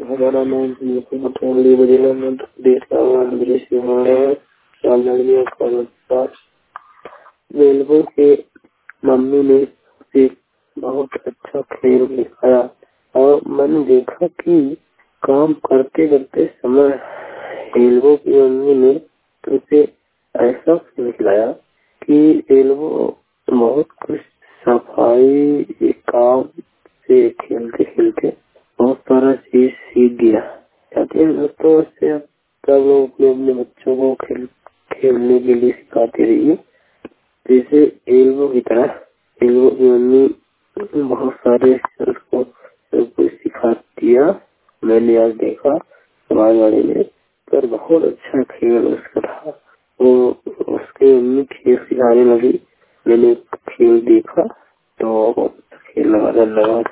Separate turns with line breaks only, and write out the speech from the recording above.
हमारा नाम जिला मध्य प्रदेश का रेलवे के मम्मी ने एक बहुत अच्छा खेल दिखाया और मैंने देखा कि काम करते करते समय रेलवे की मम्मी ने उसे ऐसा खेल खिलाया कि रेलवे बहुत कुछ सफाई काम से खेलते खेलते बहुत सारा चीज सीख गया। कहते हैं दोस्तों, इससे सब लोग अपने अपने बच्चों को खेलने के लिए सिखाते रहिए। जैसे एल्बो की तरह एल्बो की मम्मी बहुत सारे उसको सब कुछ सिखा दिया। मैंने आज देखा समाजवाड़ी में, पर बहुत अच्छा खेल उसका था। वो उसके मम्मी खेल सिखाने लगी, मैंने खेल देखा तो खेल लगा।